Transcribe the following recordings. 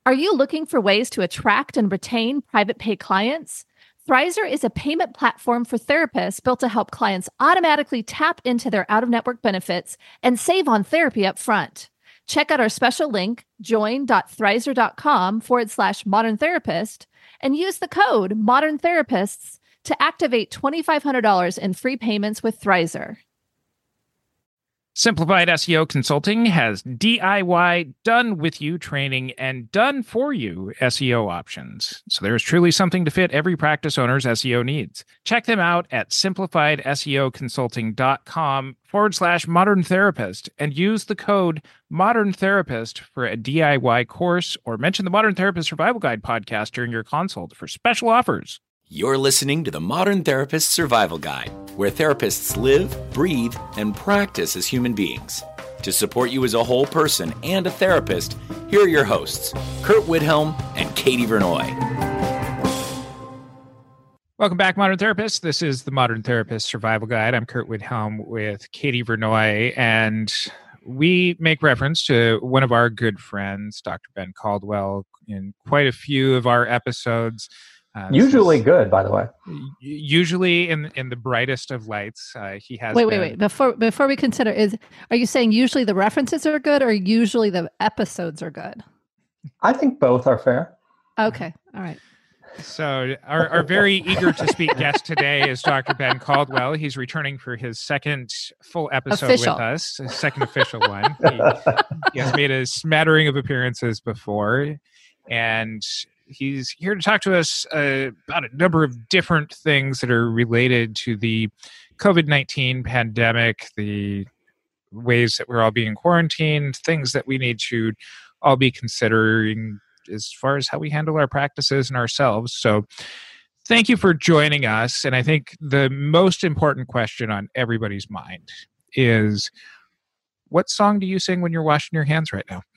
Are you looking for ways to attract and retain private pay clients? Thrizer is a payment platform for therapists built to help clients automatically tap into their out-of-network benefits and save on therapy up front. Check out our special link, join.thrizer.com/modern therapist, and use the code Modern Therapists to activate $2,500 in free payments with Thrizer. Simplified SEO Consulting has DIY done-with-you training and done-for-you SEO options. So there's truly something to fit every practice owner's SEO needs. Check them out at simplifiedseoconsulting.com/modern therapist and use the code Modern Therapist for a DIY course, or mention the Modern Therapist Survival Guide podcast during your consult for special offers. You're listening to the Modern Therapist Survival Guide, where therapists live, breathe, and practice as human beings. To support you as a whole person and a therapist, here are your hosts, Kurt Widhelm and Katie Vernoy. Welcome back, Modern Therapists. This is the Modern Therapist Survival Guide. I'm Kurt Widhelm with Katie Vernoy, and we make reference to one of our good friends, Dr. Ben Caldwell, in quite a few of our episodes. Usually good, by the way. Usually in the brightest of lights. He has. Wait. Before we consider, are you saying usually the references are good, or usually the episodes are good? I think both are fair. Okay, all right. So our very eager to speak guest today is Dr. Ben Caldwell. He's returning for his second full episode with us, his second official one. He has made a smattering of appearances before, and he's here to talk to us about a number of different things that are related to the COVID-19 pandemic, the ways that we're all being quarantined, things that we need to all be considering as far as how we handle our practices and ourselves. So thank you for joining us. And I think the most important question on everybody's mind is, what song do you sing when you're washing your hands right now?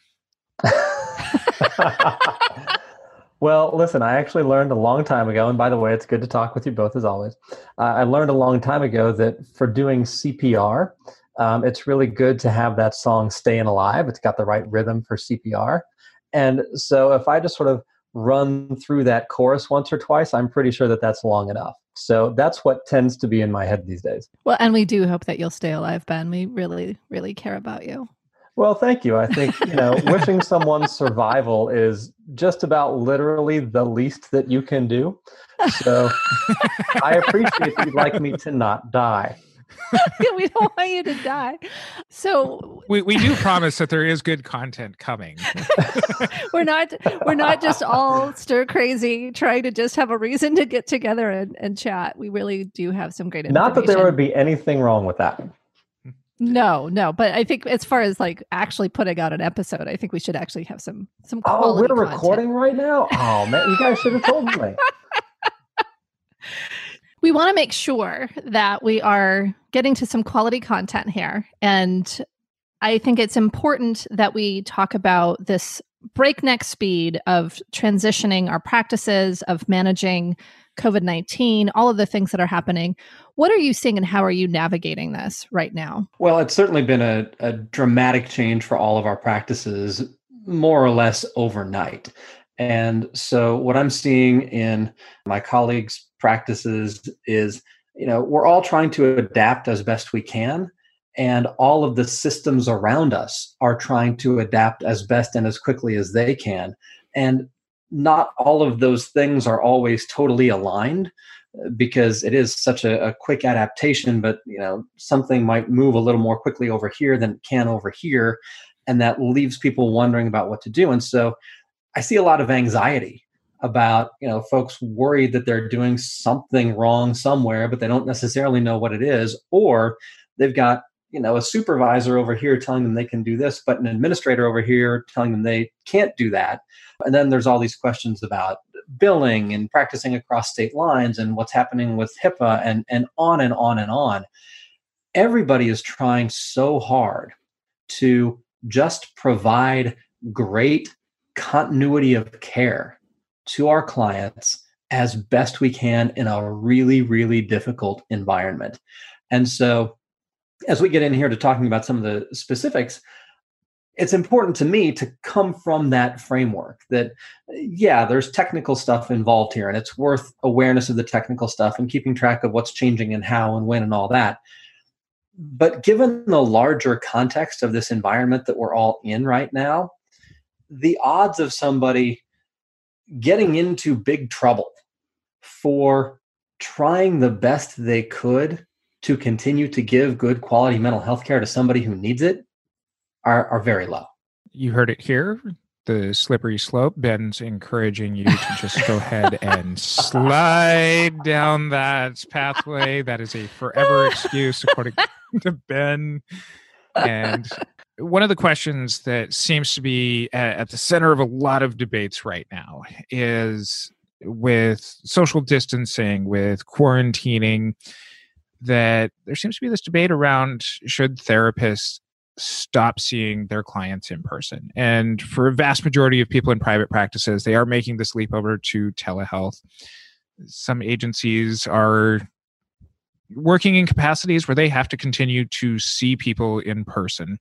Well, listen, I actually learned a long time ago, and by the way, it's good to talk with you both as always. I learned a long time ago that for doing CPR, it's really good to have that song Staying Alive. It's got the right rhythm for CPR. And so if I just sort of run through that chorus once or twice, I'm pretty sure that that's long enough. So that's what tends to be in my head these days. Well, and we do hope that you'll stay alive, Ben. We really, really care about you. Well, thank you. I think, wishing someone's survival is just about literally the least that you can do. So I appreciate that you'd like me to not die. We don't want you to die. So we do promise that there is good content coming. We're not just all stir crazy trying to just have a reason to get together and chat. We really do have some great information. Not that there would be anything wrong with that. No. But I think as far as like actually putting out an episode, I think we should actually have some quality Oh, we're content. recording right now? Oh, man, you guys should have told me. We want to make sure that we are getting to some quality content here. And I think it's important that we talk about this breakneck speed of transitioning our practices, of managing COVID-19, all of the things that are happening. What are you seeing and how are you navigating this right now? Well, it's certainly been a dramatic change for all of our practices, more or less overnight. And so what I'm seeing in my colleagues' practices is, we're all trying to adapt as best we can. And all of the systems around us are trying to adapt as best and as quickly as they can. And not all of those things are always totally aligned, because it is such a quick adaptation, but something might move a little more quickly over here than it can over here. And that leaves people wondering about what to do. And so I see a lot of anxiety about, folks worried that they're doing something wrong somewhere, but they don't necessarily know what it is. Or they've got, a supervisor over here telling them they can do this, but an administrator over here telling them they can't do that. And then there's all these questions about billing and practicing across state lines and what's happening with HIPAA and on and on and on. Everybody is trying so hard to just provide great continuity of care to our clients as best we can in a really, really difficult environment. And so as we get in here to talking about some of the specifics, it's important to me to come from that framework that, yeah, there's technical stuff involved here, and it's worth awareness of the technical stuff and keeping track of what's changing and how and when and all that. But given the larger context of this environment that we're all in right now, the odds of somebody getting into big trouble for trying the best they could to continue to give good quality mental health care to somebody who needs it are very low. You heard it here. The slippery slope. Ben's encouraging you to just go ahead and slide down that pathway. That is a forever excuse, according to Ben. And one of the questions that seems to be at the center of a lot of debates right now is with social distancing, with quarantining, that there seems to be this debate around should therapists stop seeing their clients in person. And for a vast majority of people in private practices, they are making this leap over to telehealth. Some agencies are working in capacities where they have to continue to see people in person.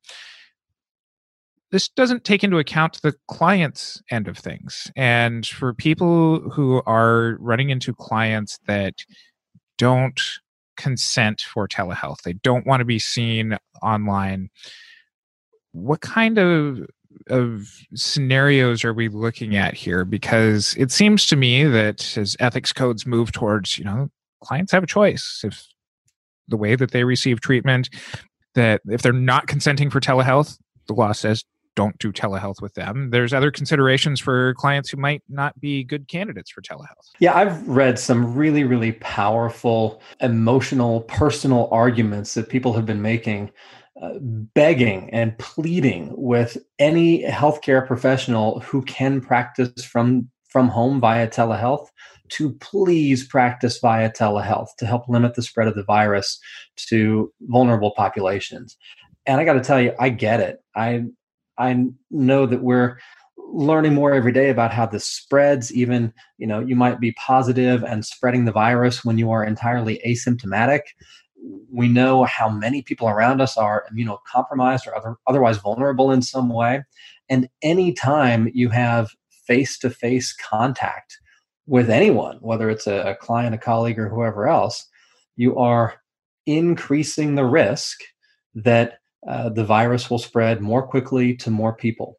This doesn't take into account the client's end of things. And for people who are running into clients that don't consent for telehealth, they don't want to be seen online, what kind of scenarios are we looking at here? Because it seems to me that as ethics codes move towards, clients have a choice. If the way that they receive treatment, that if they're not consenting for telehealth, the law says don't do telehealth with them. There's other considerations for clients who might not be good candidates for telehealth. Yeah, I've read some really, really powerful, emotional, personal arguments that people have been making, begging and pleading with any healthcare professional who can practice from home via telehealth to please practice via telehealth to help limit the spread of the virus to vulnerable populations. And I got to tell you, I get it. I know that we're learning more every day about how this spreads. Even, you might be positive and spreading the virus when you are entirely asymptomatic. We know how many people around us are immunocompromised or otherwise vulnerable in some way. And anytime you have face-to-face contact with anyone, whether it's a client, a colleague, or whoever else, you are increasing the risk that the virus will spread more quickly to more people.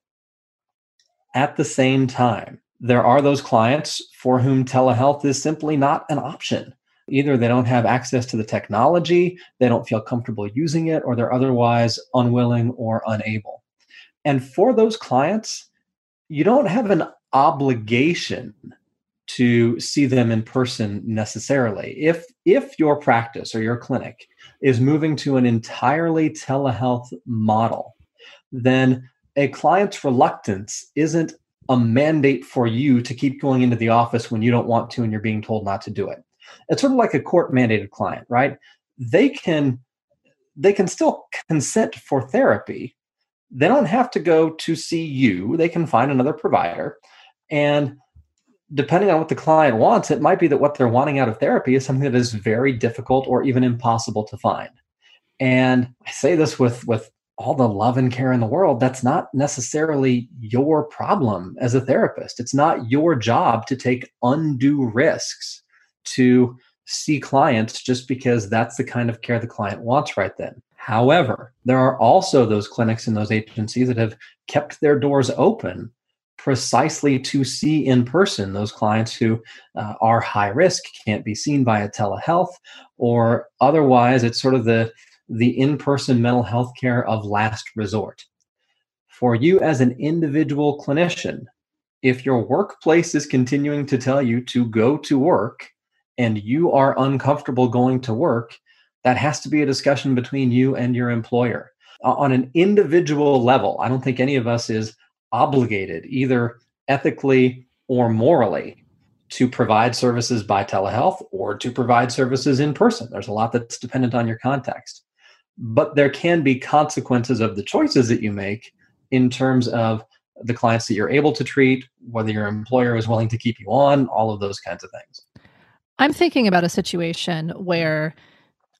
At the same time, there are those clients for whom telehealth is simply not an option. Either they don't have access to the technology, they don't feel comfortable using it, or they're otherwise unwilling or unable. And for those clients, you don't have an obligation to see them in person necessarily. If your practice or your clinic is moving to an entirely telehealth model, then a client's reluctance isn't a mandate for you to keep going into the office when you don't want to and you're being told not to do it. It's sort of like a court-mandated client, right? They can still consent for therapy. They don't have to go to see you. They can find another provider. And depending on what the client wants, it might be that what they're wanting out of therapy is something that is very difficult or even impossible to find. And I say this with all the love and care in the world. That's not necessarily your problem as a therapist. It's not your job to take undue risks to see clients just because that's the kind of care the client wants right then. However, there are also those clinics and those agencies that have kept their doors open precisely to see in person those clients who are high risk, can't be seen via telehealth, or otherwise it's sort of the in-person mental health care of last resort. For you as an individual clinician, if your workplace is continuing to tell you to go to work and you are uncomfortable going to work, that has to be a discussion between you and your employer. On an individual level, I don't think any of us is obligated, either ethically or morally, to provide services by telehealth or to provide services in person. There's a lot that's dependent on your context. But there can be consequences of the choices that you make in terms of the clients that you're able to treat, whether your employer is willing to keep you on, all of those kinds of things. I'm thinking about a situation where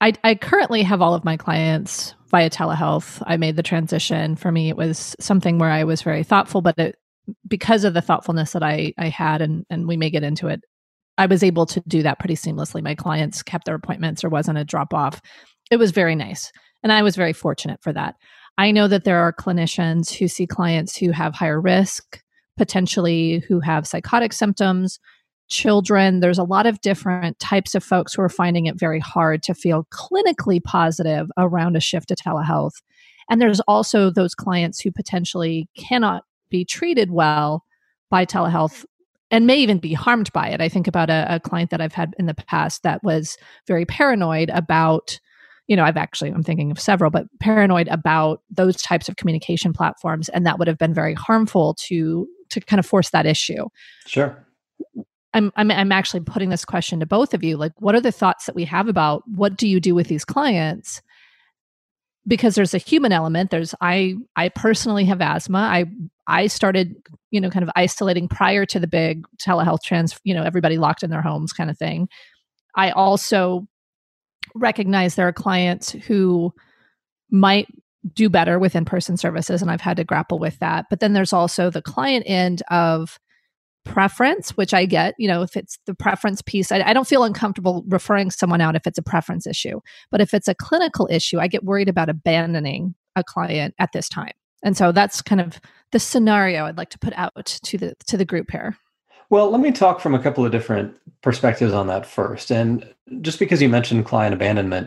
I currently have all of my clients via telehealth. I made the transition. For me, it was something where I was very thoughtful, but because of the thoughtfulness that I had, and we may get into it, I was able to do that pretty seamlessly. My clients kept their appointments. There wasn't a drop off. It was very nice. And I was very fortunate for that. I know that there are clinicians who see clients who have higher risk, potentially who have psychotic symptoms, children. There's a lot of different types of folks who are finding it very hard to feel clinically positive around a shift to telehealth. And there's also those clients who potentially cannot be treated well by telehealth and may even be harmed by it. I think about a client that I've had in the past that was very paranoid about, I'm thinking of several, but paranoid about those types of communication platforms. And that would have been very harmful to kind of force that issue. Sure. I'm actually putting this question to both of you. Like, what are the thoughts that we have about what do you do with these clients? Because there's a human element. I personally have asthma. I started, kind of isolating prior to the big telehealth trends, everybody locked in their homes kind of thing. I also recognize there are clients who might do better with in-person services, and I've had to grapple with that. But then there's also the client end of preference, which I get, if it's the preference piece, I don't feel uncomfortable referring someone out if it's a preference issue. But if it's a clinical issue, I get worried about abandoning a client at this time. And so that's kind of the scenario I'd like to put out to the group here. Well, let me talk from a couple of different perspectives on that first. And just because you mentioned client abandonment,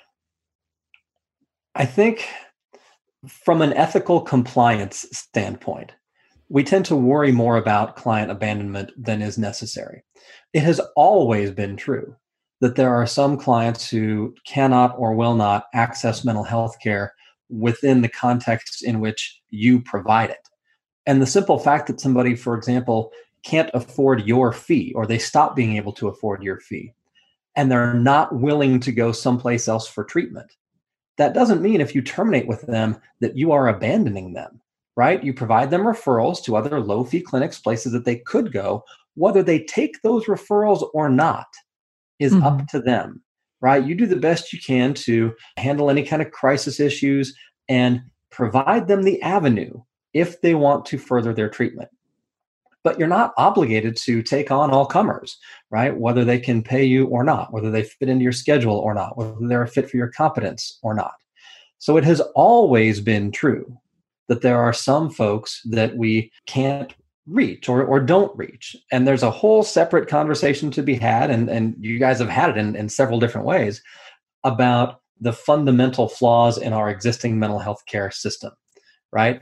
I think from an ethical compliance standpoint, we tend to worry more about client abandonment than is necessary. It has always been true that there are some clients who cannot or will not access mental health care within the context in which you provide it. And the simple fact that somebody, for example, can't afford your fee, or they stop being able to afford your fee, and they're not willing to go someplace else for treatment, that doesn't mean if you terminate with them that you are abandoning them. Right? You provide them referrals to other low-fee clinics, places that they could go. Whether they take those referrals or not is up to them, right? You do the best you can to handle any kind of crisis issues and provide them the avenue if they want to further their treatment. But you're not obligated to take on all comers, right? Whether they can pay you or not, whether they fit into your schedule or not, whether they're a fit for your competence or not. So it has always been true that there are some folks that we can't reach or don't reach. And there's a whole separate conversation to be had, and you guys have had it in several different ways, about the fundamental flaws in our existing mental health care system, right?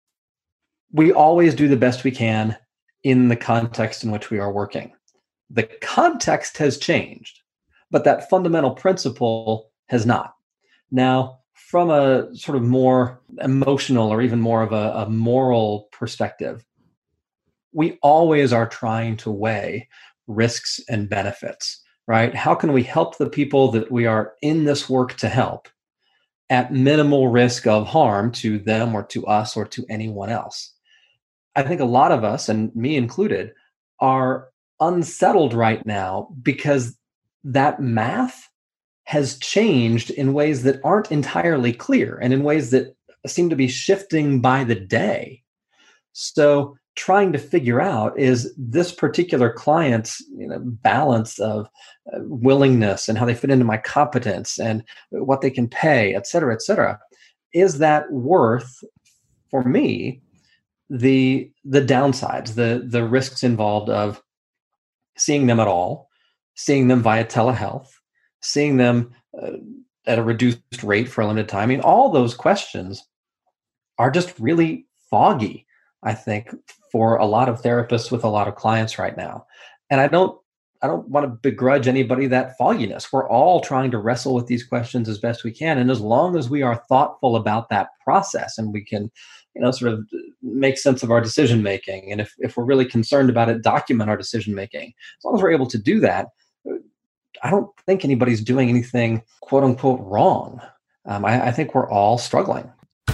We always do the best we can in the context in which we are working. The context has changed, but that fundamental principle has not. Now, from a sort of more emotional or even more of a moral perspective, we always are trying to weigh risks and benefits, right? How can we help the people that we are in this work to help at minimal risk of harm to them or to us or to anyone else? I think a lot of us, and me included, are unsettled right now because that math has changed in ways that aren't entirely clear and in ways that seem to be shifting by the day. So trying to figure out, is this particular client's balance of willingness and how they fit into my competence and what they can pay, et cetera, is that worth, for me, the downsides, the risks involved of seeing them at all, seeing them via telehealth, seeing them at a reduced rate for a limited time? I mean, all those questions are just really foggy, I think, for a lot of therapists with a lot of clients right now. And I don't want to begrudge anybody that fogginess. We're all trying to wrestle with these questions as best we can. And as long as we are thoughtful about that process and we can, sort of make sense of our decision making, and if we're really concerned about it, document our decision making, as long as we're able to do that, I don't think anybody's doing anything quote unquote wrong. I think we're all struggling.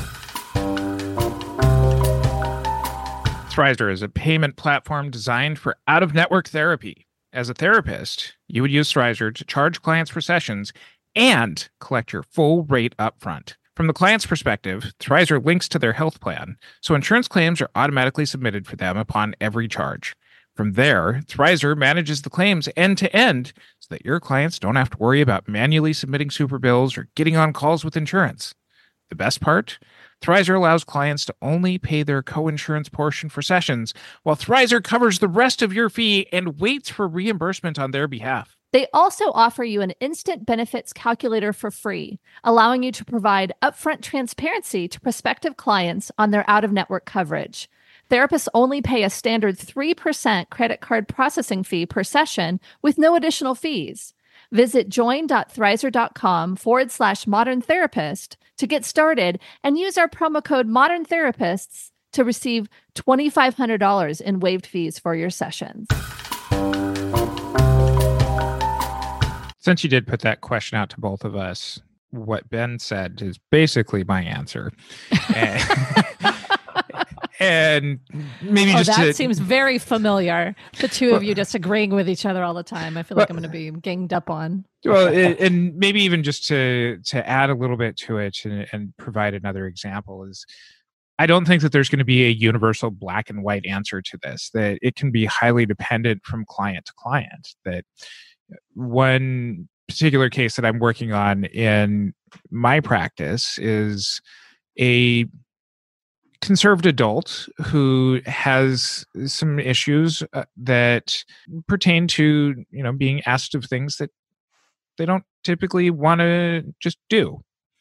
Thrizer is a payment platform designed for out-of-network therapy. As a therapist, you would use Thrizer to charge clients for sessions and collect your full rate upfront. From the client's perspective, Thrizer links to their health plan, so insurance claims are automatically submitted for them upon every charge. From there, Thrizer manages the claims end-to-end so that your clients don't have to worry about manually submitting super bills or getting on calls with insurance. The best part? Thrizer allows clients to only pay their co-insurance portion for sessions, while Thrizer covers the rest of your fee and waits for reimbursement on their behalf. They also offer you an instant benefits calculator for free, allowing you to provide upfront transparency to prospective clients on their out-of-network coverage. Therapists only pay a standard 3% credit card processing fee per session with no additional fees. Visit join.thrizer.com/modern therapist to get started and use our promo code Modern Therapists to receive $2,500 in waived fees for your sessions. Since you did put that question out to both of us, what Ben said is basically my answer. And maybe seems very familiar. The two of you just agreeing with each other all the time. I feel like I'm going to be ganged up on. Well, and maybe even just to add a little bit to it and provide another example is, I don't think that there's going to be a universal black and white answer to this, that it can be highly dependent from client to client. That one particular case that I'm working on in my practice is a conserved adult who has some issues that pertain to, being asked of things that they don't typically want to just do.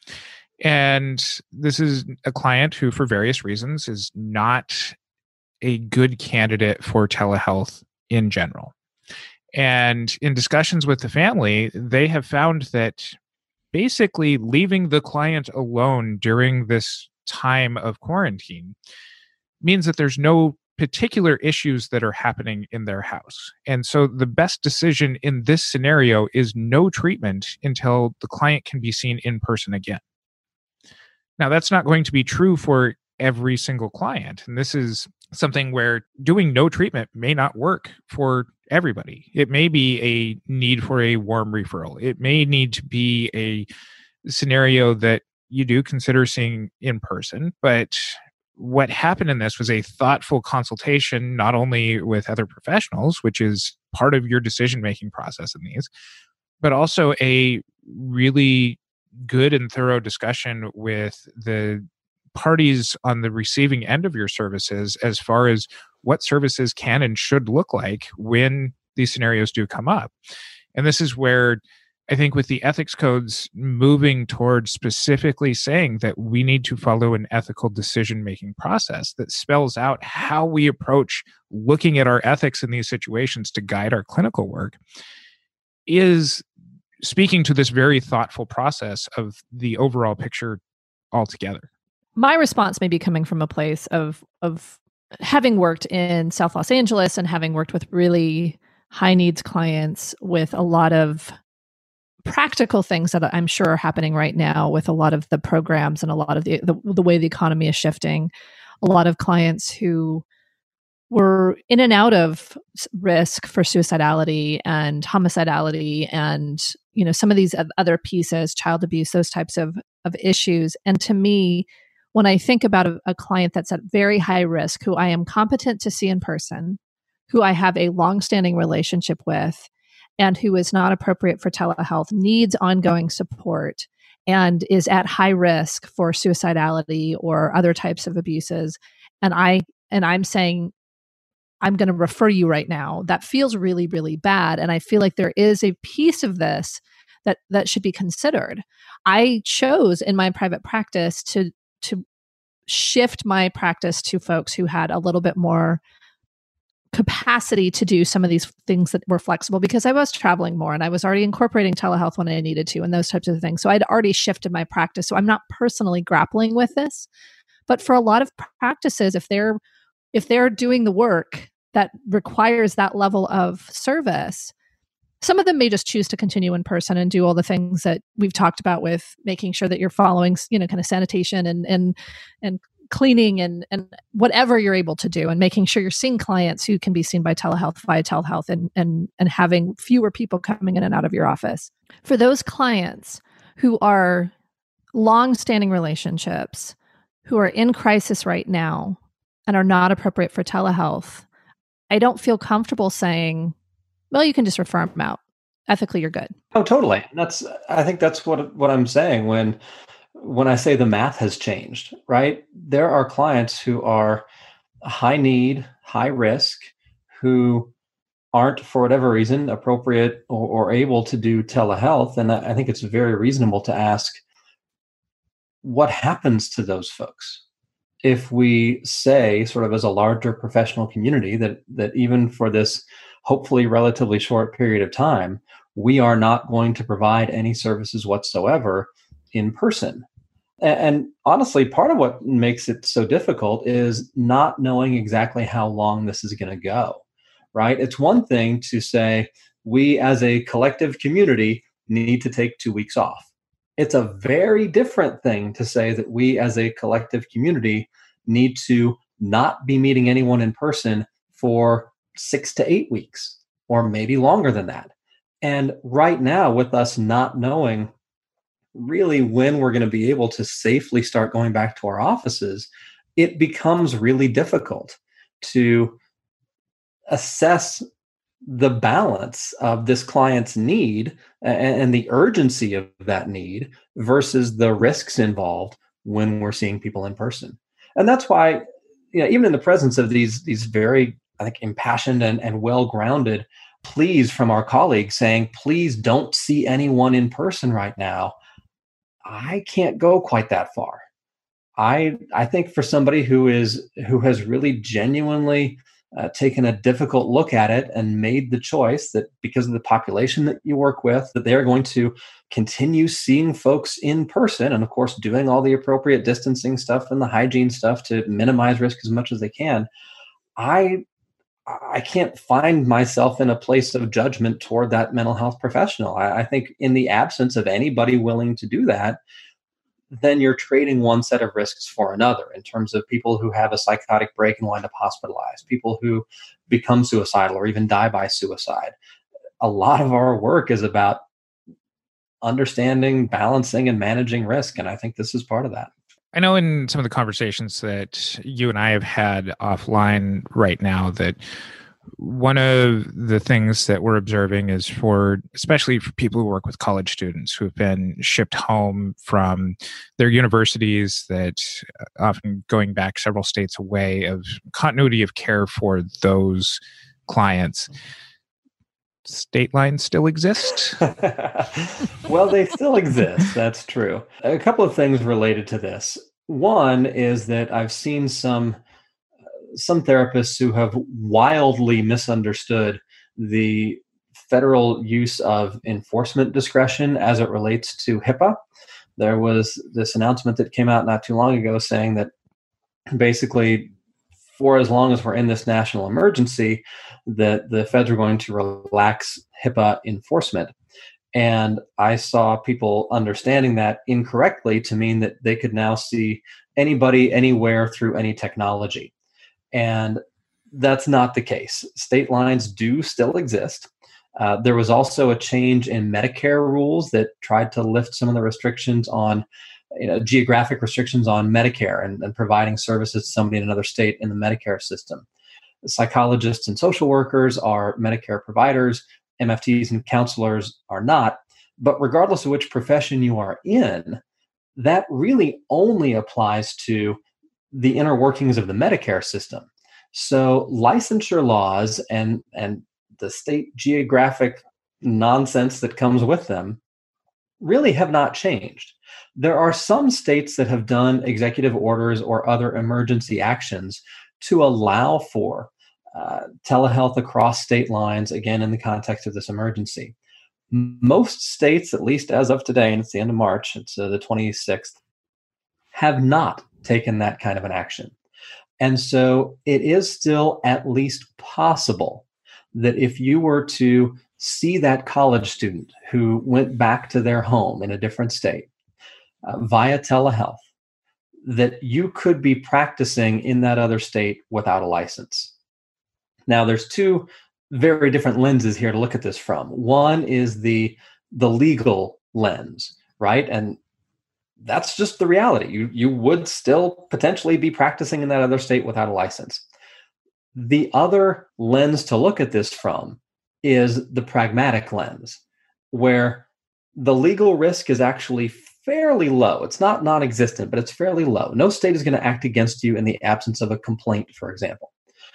And this is a client who, for various reasons, is not a good candidate for telehealth in general. And in discussions with the family, they have found that basically leaving the client alone during this time of quarantine means that there's no particular issues that are happening in their house. And so the best decision in this scenario is no treatment until the client can be seen in person again. Now, that's not going to be true for every single client. And this is something where doing no treatment may not work for everybody. It may be a need for a warm referral. It may need to be a scenario that you do consider seeing in person. But what happened in this was a thoughtful consultation, not only with other professionals, which is part of your decision-making process in these, but also a really good and thorough discussion with the parties on the receiving end of your services as far as what services can and should look like when these scenarios do come up. And this is where I think with the ethics codes moving towards specifically saying that we need to follow an ethical decision-making process that spells out how we approach looking at our ethics in these situations to guide our clinical work, is speaking to this very thoughtful process of the overall picture altogether. My response may be coming from a place of having worked in South Los Angeles and having worked with really high needs clients with a lot of practical things that I'm sure are happening right now with a lot of the programs and a lot of the way the economy is shifting. A lot of clients who were in and out of risk for suicidality and homicidality and, some of these other pieces, child abuse, those types of issues. And to me, when I think about a client that's at very high risk, who I am competent to see in person, who I have a longstanding relationship with, and who is not appropriate for telehealth, needs ongoing support, and is at high risk for suicidality or other types of abuses, and I'm saying, I'm going to refer you right now, that feels really, really bad. And I feel like there is a piece of this that should be considered. I chose in my private practice to shift my practice to folks who had a little bit more capacity to do some of these things that were flexible, because I was traveling more and I was already incorporating telehealth when I needed to and those types of things. So I'd already shifted my practice. So I'm not personally grappling with this. But for a lot of practices, if they're doing the work that requires that level of service, some of them may just choose to continue in person and do all the things that we've talked about with making sure that you're following, kind of sanitation and cleaning and whatever you're able to do, and making sure you're seeing clients who can be seen by telehealth via telehealth and having fewer people coming in and out of your office. For those clients who are long-standing relationships, who are in crisis right now and are not appropriate for telehealth, I don't feel comfortable saying, well, you can just refer them out. Ethically, you're good. Oh, totally. I think that's what I'm saying when I say the math has changed, right? There are clients who are high need, high risk, who aren't, for whatever reason, appropriate or able to do telehealth. And I think it's very reasonable to ask, what happens to those folks if we say, sort of as a larger professional community, that even for this hopefully relatively short period of time, we are not going to provide any services whatsoever in person? And honestly, part of what makes it so difficult is not knowing exactly how long this is going to go, right? It's one thing to say, we as a collective community need to take 2 weeks off. It's a very different thing to say that we as a collective community need to not be meeting anyone in person for 6 to 8 weeks, or maybe longer than that. And right now, with us not knowing really when we're going to be able to safely start going back to our offices, it becomes really difficult to assess the balance of this client's need and the urgency of that need versus the risks involved when we're seeing people in person. And that's why, even in the presence of these very, I think, impassioned and well-grounded pleas from our colleagues saying, please don't see anyone in person right now, I can't go quite that far. I think for somebody who has really genuinely taken a difficult look at it and made the choice that because of the population that you work with, that they're going to continue seeing folks in person and, of course, doing all the appropriate distancing stuff and the hygiene stuff to minimize risk as much as they can. I can't find myself in a place of judgment toward that mental health professional. I think in the absence of anybody willing to do that, then you're trading one set of risks for another in terms of people who have a psychotic break and wind up hospitalized, people who become suicidal or even die by suicide. A lot of our work is about understanding, balancing, and managing risk. And I think this is part of that. I know in some of the conversations that you and I have had offline right now that one of the things that we're observing is especially for people who work with college students who have been shipped home from their universities, that often going back several states away, of continuity of care for those clients. State lines still exist? Well, they still exist. That's true. A couple of things related to this. One is that I've seen some therapists who have wildly misunderstood the federal use of enforcement discretion as it relates to HIPAA. There was this announcement that came out not too long ago saying that basically, for as long as we're in this national emergency, that the feds are going to relax HIPAA enforcement. And I saw people understanding that incorrectly to mean that they could now see anybody anywhere through any technology. And that's not the case. State lines do still exist. There was also a change in Medicare rules that tried to lift some of the restrictions on, geographic restrictions on Medicare and providing services to somebody in another state in the Medicare system. Psychologists and social workers are Medicare providers. MFTs and counselors are not. But regardless of which profession you are in, that really only applies to the inner workings of the Medicare system. So licensure laws and the state geographic nonsense that comes with them really have not changed. There are some states that have done executive orders or other emergency actions to allow for telehealth across state lines, again, in the context of this emergency. Most states, at least as of today, and it's the end of March, it's the 26th, have not taken that kind of an action. And so it is still at least possible that if you were to see that college student who went back to their home in a different state via telehealth, that you could be practicing in that other state without a license. Now, there's two very different lenses here to look at this from. One is the legal lens, right? And that's just the reality. You would still potentially be practicing in that other state without a license. The other lens to look at this from is the pragmatic lens, where the legal risk is actually fairly low. It's not non-existent, but it's fairly low. No state is going to act against you in the absence of a complaint, for example.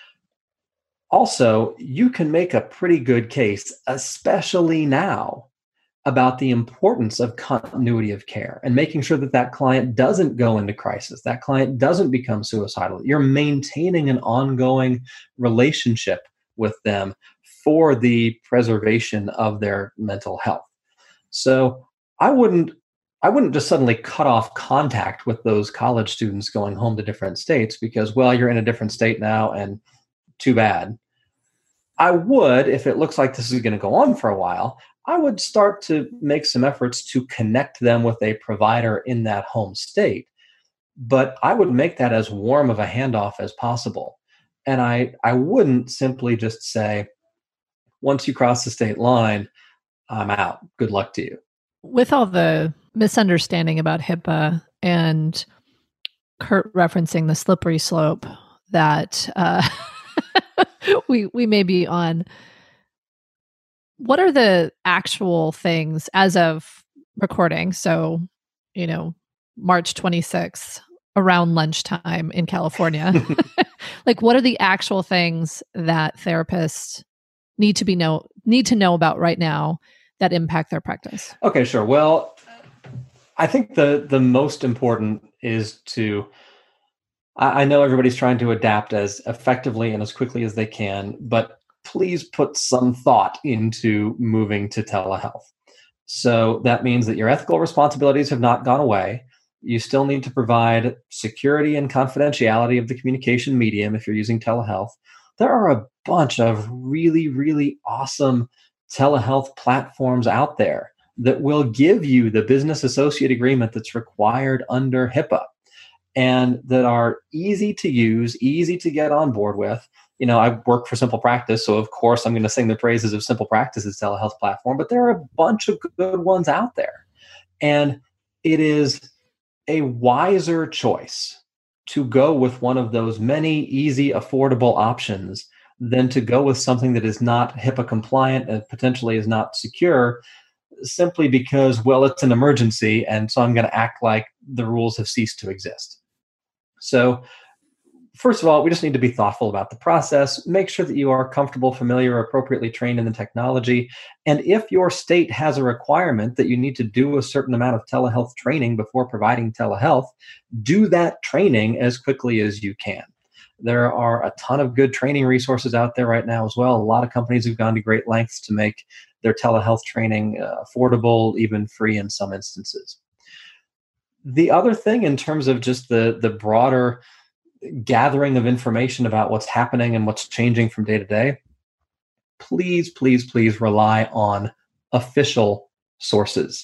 Also, you can make a pretty good case, especially now, about the importance of continuity of care and making sure that that client doesn't go into crisis, that client doesn't become suicidal. You're maintaining an ongoing relationship with them for the preservation of their mental health. So I wouldn't just suddenly cut off contact with those college students going home to different states because, well, you're in a different state now and too bad. I would, if it looks like this is going to go on for a while, I would start to make some efforts to connect them with a provider in that home state. But I would make that as warm of a handoff as possible. And I wouldn't simply just say, once you cross the state line, I'm out. Good luck to you. With all the misunderstanding about HIPAA and Kurt referencing the slippery slope that we may be on, what are the actual things as of recording? So, March 26th, around lunchtime in California, like what are the actual things that therapists need to know about right now that impact their practice? Okay, sure. Well, I think the most important is I know everybody's trying to adapt as effectively and as quickly as they can, but please put some thought into moving to telehealth. So that means that your ethical responsibilities have not gone away. You still need to provide security and confidentiality of the communication medium if you're using telehealth. There are a bunch of really, really awesome telehealth platforms out there that will give you the business associate agreement that's required under HIPAA and that are easy to use, easy to get on board with. I work for Simple Practice, so of course I'm going to sing the praises of Simple Practice's telehealth platform, but there are a bunch of good ones out there. And it is a wiser choice to go with one of those many easy, affordable options than to go with something that is not HIPAA compliant and potentially is not secure, simply because, well, it's an emergency, and so I'm going to act like the rules have ceased to exist. So first of all, we just need to be thoughtful about the process. Make sure that you are comfortable, familiar, or appropriately trained in the technology. And if your state has a requirement that you need to do a certain amount of telehealth training before providing telehealth, do that training as quickly as you can. There are a ton of good training resources out there right now as well. A lot of companies have gone to great lengths to make their telehealth training affordable, even free in some instances. The other thing in terms of just the broader gathering of information about what's happening and what's changing from day to day, please, please, please rely on official sources.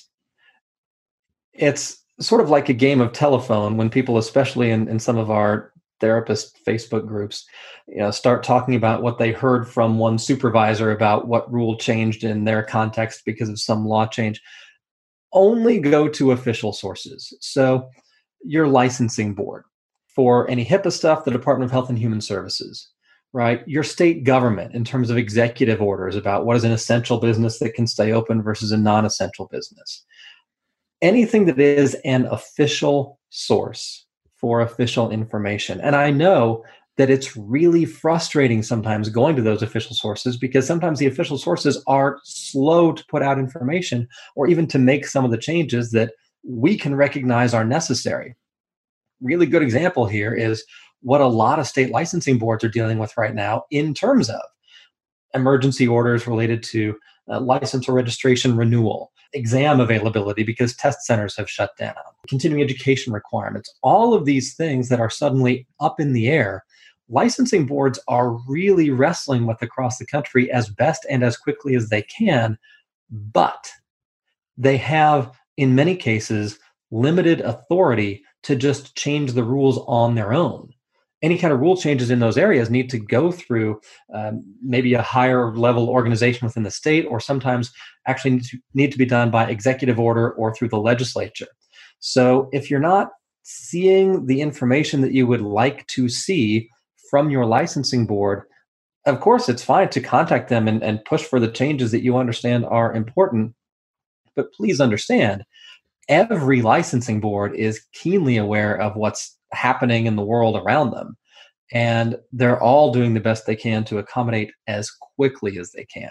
It's sort of like a game of telephone when people, especially in some of our therapist Facebook groups, start talking about what they heard from one supervisor about what rule changed in their context because of some law change. Only go to official sources. So your licensing board, for any HIPAA stuff, the Department of Health and Human Services, right? Your state government in terms of executive orders about what is an essential business that can stay open versus a non-essential business. Anything that is an official source for official information. And I know that it's really frustrating sometimes going to those official sources because sometimes the official sources are slow to put out information or even to make some of the changes that we can recognize are necessary. Really good example here is what a lot of state licensing boards are dealing with right now in terms of emergency orders related to license or registration renewal, exam availability because test centers have shut down, continuing education requirements, all of these things that are suddenly up in the air. Licensing boards are really wrestling with across the country as best and as quickly as they can, but they have, in many cases, limited authority to just change the rules on their own. any kind of rule changes in those areas need to go through maybe a higher level organization within the state, or sometimes actually need to be done by executive order or through the legislature. So if you're not seeing the information that you would like to see from your licensing board, of course, it's fine to contact them and push for the changes that you understand are important. But please understand, every licensing board is keenly aware of what's happening in the world around them. And they're all doing the best they can to accommodate as quickly as they can.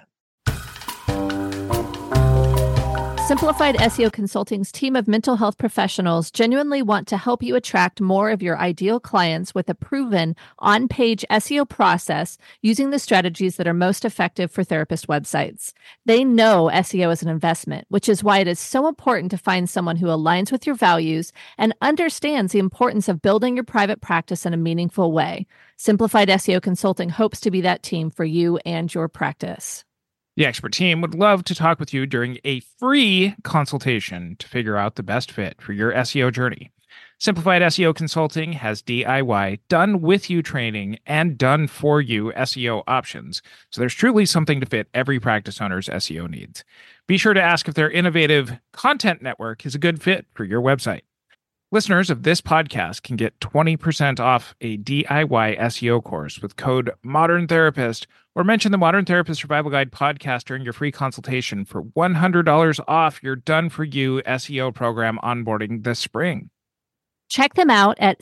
Simplified SEO Consulting's team of mental health professionals genuinely want to help you attract more of your ideal clients with a proven on-page SEO process using the strategies that are most effective for therapist websites. They know SEO is an investment, which is why it is so important to find someone who aligns with your values and understands the importance of building your private practice in a meaningful way. Simplified SEO Consulting hopes to be that team for you and your practice. The expert team would love to talk with you during a free consultation to figure out the best fit for your SEO journey. Simplified SEO Consulting has DIY, done with you training and done for you SEO options. So there's truly something to fit every practice owner's SEO needs. Be sure to ask if their innovative content network is a good fit for your website. Listeners of this podcast can get 20% off a DIY SEO course with code Modern Therapist, or mention the Modern Therapist Survival Guide podcast during your free consultation for $100 off your done-for-you SEO program onboarding this spring. Check them out at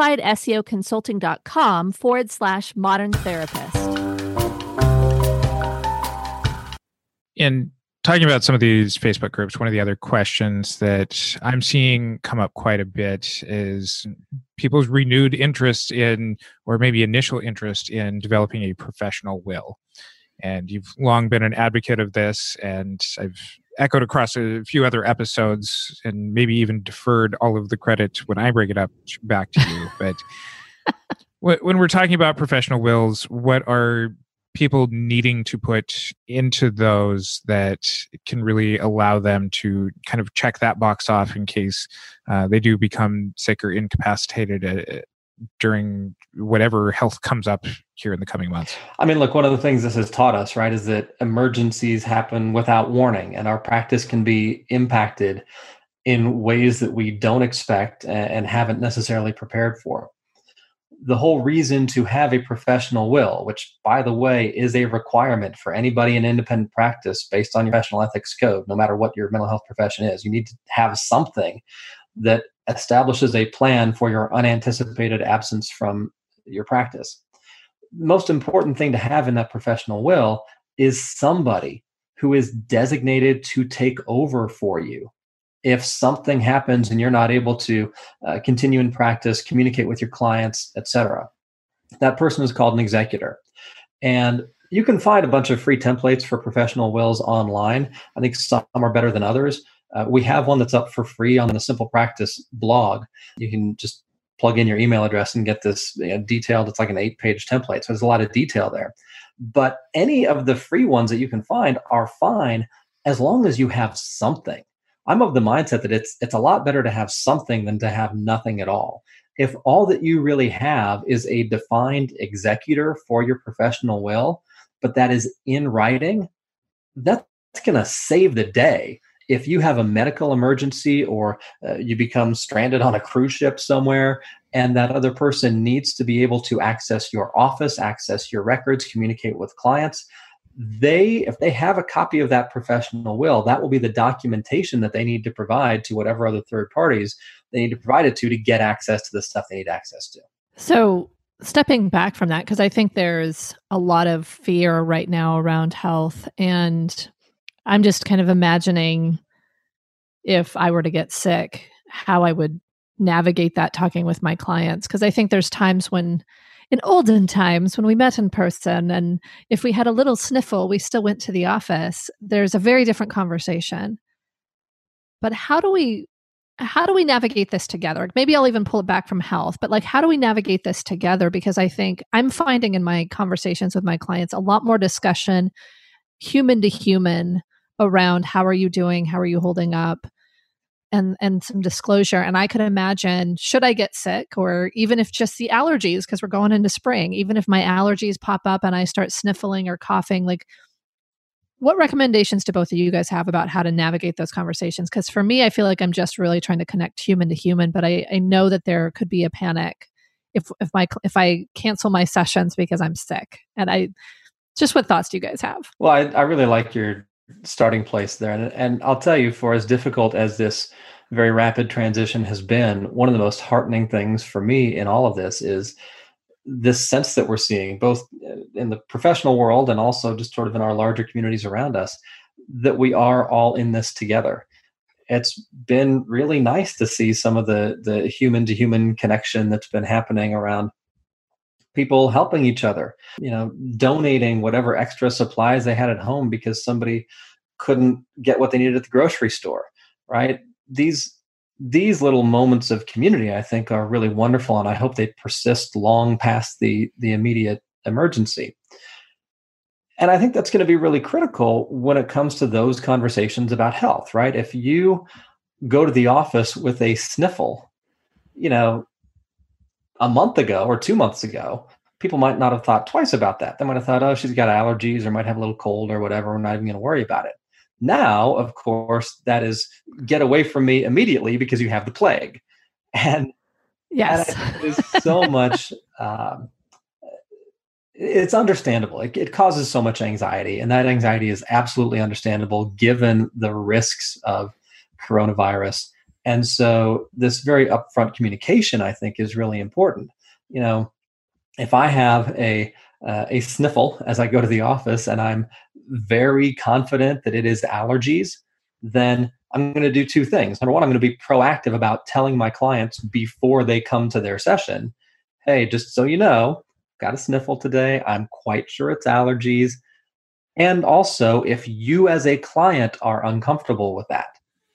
simplifiedseoconsulting.com/modern therapist. In talking about some of these Facebook groups, one of the other questions that I'm seeing come up quite a bit is people's renewed interest in, or maybe initial interest in, developing a professional will. And you've long been an advocate of this, and I've echoed across a few other episodes and maybe even deferred all of the credit when I bring it up back to you. But when we're talking about professional wills, what are people needing to put into those that can really allow them to kind of check that box off in case they do become sick or incapacitated during whatever health comes up here in the coming months? I mean, look, one of the things this has taught us, right, is that emergencies happen without warning, and our practice can be impacted in ways that we don't expect and haven't necessarily prepared for. The whole reason to have a professional will, which, by the way, is a requirement for anybody in independent practice based on your professional ethics code, no matter what your mental health profession is, you need to have something that establishes a plan for your unanticipated absence from your practice. The most important thing to have in that professional will is somebody who is designated to take over for you if something happens and you're not able to continue in practice, communicate with your clients, etc. That person is called an executor. And you can find a bunch of free templates for professional wills online. I think some are better than others. We have one that's up for free on the Simple Practice blog. You can just plug in your email address and get this detailed. It's like an 8-page template. So there's a lot of detail there. But any of the free ones that you can find are fine as long as you have something. I'm of the mindset that it's a lot better to have something than to have nothing at all. If all that you really have is a defined executor for your professional will, but that is in writing, that's going to save the day. If you have a medical emergency or you become stranded on a cruise ship somewhere and that other person needs to be able to access your office, access your records, communicate with clients, if they have a copy of that professional will, that will be the documentation that they need to provide to whatever other third parties they need to provide it to get access to the stuff they need access to. So stepping back from that, because I think there's a lot of fear right now around health, and I'm just kind of imagining if I were to get sick, how I would navigate that talking with my clients. Because I think there's times when, in olden times, when we met in person, and if we had a little sniffle, we still went to the office. There's a very different conversation. But how do we navigate this together? Maybe I'll even pull it back from health, but like, how do we navigate this together? Because I think I'm finding in my conversations with my clients a lot more discussion, human to human, around how are you doing? How are you holding up? and some disclosure. And I could imagine, should I get sick, or even if just the allergies, because we're going into spring, even if my allergies pop up and I start sniffling or coughing, like, what recommendations do both of you guys have about how to navigate those conversations? Because for me, I feel like I'm just really trying to connect human to human, but I know that there could be a panic if I cancel my sessions because I'm sick. And just what thoughts do you guys have? Well, I really like your starting place there. And I'll tell you, for as difficult as this very rapid transition has been, one of the most heartening things for me in all of this is this sense that we're seeing, both in the professional world and also just sort of in our larger communities around us, that we are all in this together. It's been really nice to see some of the human to human connection that's been happening around people helping each other, donating whatever extra supplies they had at home because somebody couldn't get what they needed at the grocery store, right? These little moments of community, I think, are really wonderful, and I hope they persist long past the immediate emergency. And I think that's going to be really critical when it comes to those conversations about health, right? If you go to the office with a sniffle, a month ago or 2 months ago, people might not have thought twice about that. They might have thought, oh, she's got allergies or might have a little cold or whatever. We're not even going to worry about it. Now, of course, that is get away from me immediately because you have the plague. And yes, it is so much, it's understandable. It causes so much anxiety, and that anxiety is absolutely understandable given the risks of coronavirus. And so this very upfront communication, I think, is really important. If I have a sniffle as I go to the office and I'm very confident that it is allergies, then I'm going to do two things. Number one, I'm going to be proactive about telling my clients before they come to their session, hey, just so you know, got a sniffle today. I'm quite sure it's allergies. And also, if you as a client are uncomfortable with that,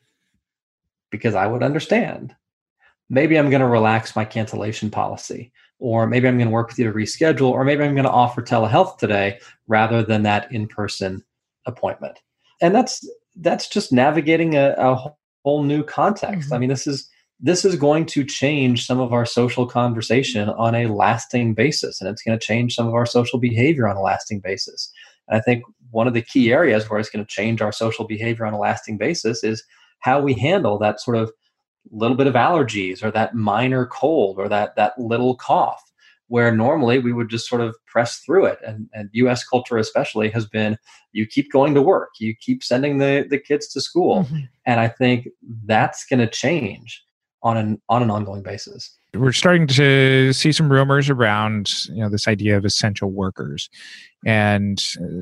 because I would understand, maybe I'm going to relax my cancellation policy, or maybe I'm going to work with you to reschedule, or maybe I'm going to offer telehealth today rather than that in-person appointment. And that's just navigating a whole new context. Mm-hmm. I mean, this is going to change some of our social conversation on a lasting basis, and it's going to change some of our social behavior on a lasting basis. And I think one of the key areas where it's going to change our social behavior on a lasting basis is how we handle that sort of little bit of allergies or that minor cold or that little cough, where normally we would just sort of press through it. And U.S. culture especially has been, you keep going to work, you keep sending the kids to school. Mm-hmm. And I think that's going to change on an ongoing basis. We're starting to see some rumors around, this idea of essential workers. And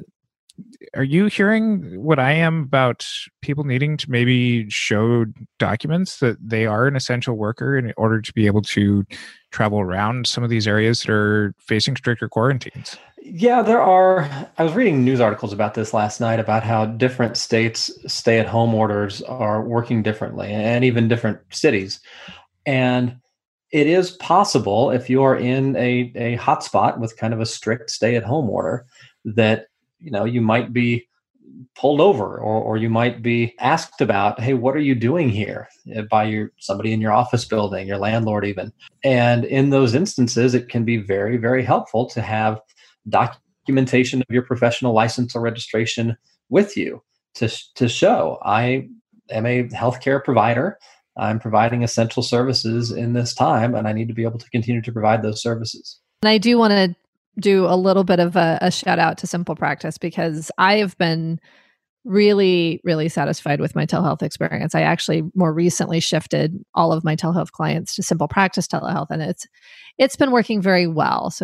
are you hearing what I am about people needing to maybe show documents that they are an essential worker in order to be able to travel around some of these areas that are facing stricter quarantines? Yeah, there are. I was reading news articles about this last night about how different states' stay-at-home orders are working differently, and even different cities. And it is possible, if you are in a hotspot with kind of a strict stay-at-home order, that you might be pulled over, or you might be asked about, hey, what are you doing here, by somebody in your office building, your landlord even. And in those instances, it can be very, very helpful to have documentation of your professional license or registration with you to show I am a healthcare provider. I'm providing essential services in this time, and I need to be able to continue to provide those services. And I do want to do a little bit of a shout out to Simple Practice, because I have been really, really satisfied with my telehealth experience. I actually more recently shifted all of my telehealth clients to Simple Practice telehealth, and it's been working very well. So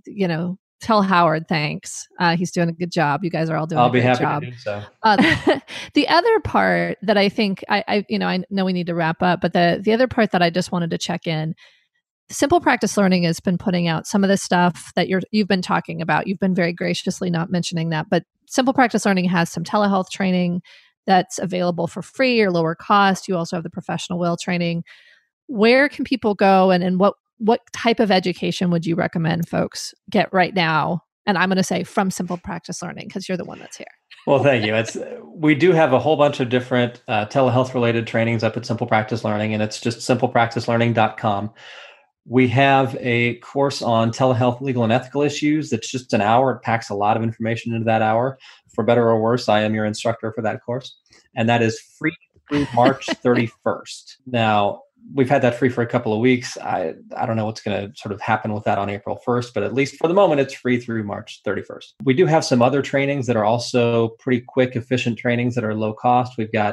tell Howard thanks. He's doing a good job. You guys are all doing a great job. I'll be happy to do so. The other part that I think I know we need to wrap up, but the other part that I just wanted to check in. Simple Practice Learning has been putting out some of the stuff that you've been talking about. You've been very graciously not mentioning that, but Simple Practice Learning has some telehealth training that's available for free or lower cost. You also have the professional will training. Where can people go, and what type of education would you recommend folks get right now And I'm going to say from Simple Practice Learning because you're the one that's here. Well, thank you. We do have a whole bunch of different telehealth related trainings up at Simple Practice Learning, and it's just simplepracticelearning.com. We have a course on telehealth, legal, and ethical issues. That's just an hour. It packs a lot of information into that hour. For better or worse, I am your instructor for that course. And that is free through March 31st. Now, we've had that free for a couple of weeks. I don't know what's going to sort of happen with that on April 1st, but at least for the moment, it's free through March 31st. We do have some other trainings that are also pretty quick, efficient trainings that are low cost. We've got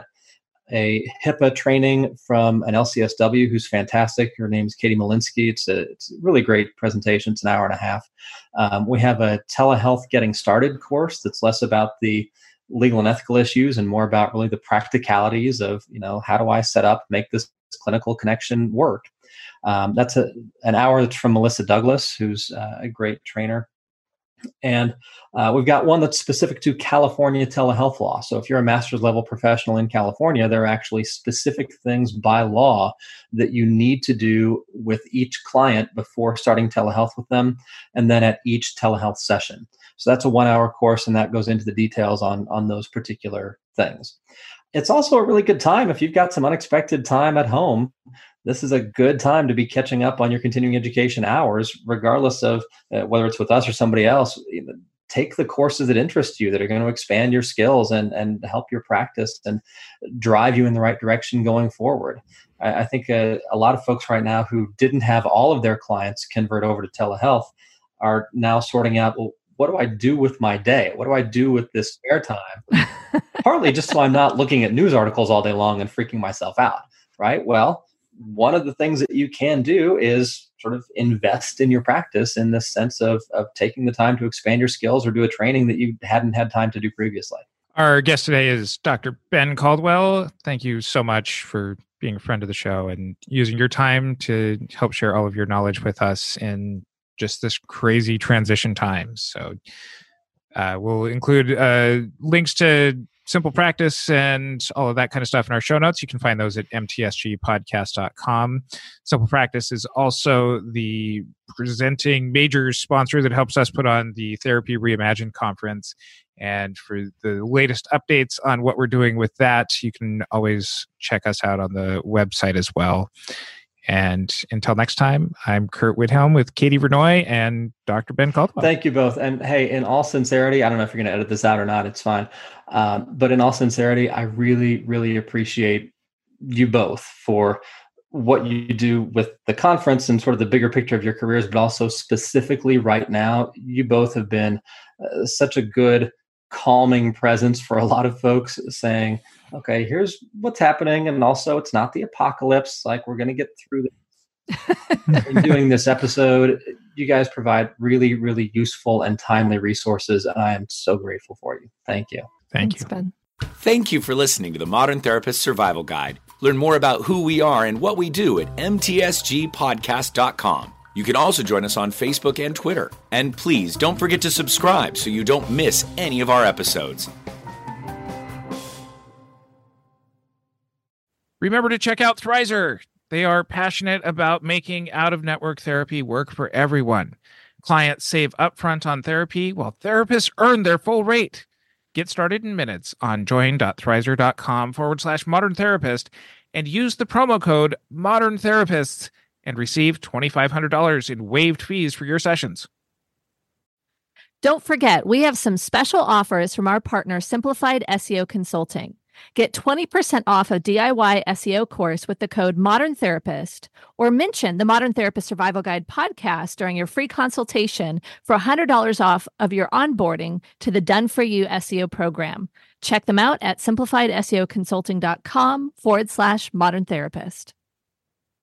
a HIPAA training from an LCSW who's fantastic. Her name's Katie Malinsky. It's a really great presentation. It's an hour and a half. We have a telehealth getting started course that's less about the legal and ethical issues and more about really the practicalities of, how do I set up, make this clinical connection work. That's an hour that's from Melissa Douglas, who's a great trainer. And we've got one that's specific to California telehealth law. So if you're a master's level professional in California, there are actually specific things by law that you need to do with each client before starting telehealth with them, and then at each telehealth session. So that's a 1-hour course, and that goes into the details on those particular things. It's also a really good time if you've got some unexpected time at home. This is a good time to be catching up on your continuing education hours, regardless of whether it's with us or somebody else. Take the courses that interest you, that are going to expand your skills and help your practice and drive you in the right direction going forward. I think a lot of folks right now who didn't have all of their clients convert over to telehealth are now sorting out, well, what do I do with my day? What do I do with this spare time? Partly just so I'm not looking at news articles all day long and freaking myself out, right? Well, one of the things that you can do is sort of invest in your practice in the sense of taking the time to expand your skills or do a training that you hadn't had time to do previously. Our guest today is Dr. Ben Caldwell. Thank you so much for being a friend of the show and using your time to help share all of your knowledge with us in just this crazy transition time. So we'll include links to Simple Practice and all of that kind of stuff in our show notes. You can find those at mtsgpodcast.com. Simple Practice is also the presenting major sponsor that helps us put on the Therapy Reimagined conference. And for the latest updates on what we're doing with that, you can always check us out on the website as well. And until next time, I'm Kurt Whithelm with Katie Vernoy and Dr. Ben Caldwell. Thank you both. And hey, in all sincerity, I don't know if you're going to edit this out or not, it's fine. But in all sincerity, I really, really appreciate you both for what you do with the conference and sort of the bigger picture of your careers, but also specifically right now, you both have been such a good calming presence for a lot of folks, saying, okay, here's what's happening. And also it's not the apocalypse. Like, we're going to get through this. In doing this episode, you guys provide really, really useful and timely resources. And I am so grateful for you. Thank you. Thanks, Ben. Thank you for listening to the Modern Therapist Survival Guide. Learn more about who we are and what we do at mtsgpodcast.com. You can also join us on Facebook and Twitter. And please don't forget to subscribe so you don't miss any of our episodes. Remember to check out Thrizer. They are passionate about making out-of-network therapy work for everyone. Clients save upfront on therapy while therapists earn their full rate. Get started in minutes on join.thrizer.com/modern therapist and use the promo code Modern Therapists and receive $2,500 in waived fees for your sessions. Don't forget, we have some special offers from our partner, Simplified SEO Consulting. Get 20% off a DIY SEO course with the code Modern Therapist, or mention the Modern Therapist Survival Guide podcast during your free consultation for $100 off of your onboarding to the Done For You SEO program. Check them out at simplifiedseoconsulting.com/modern therapist.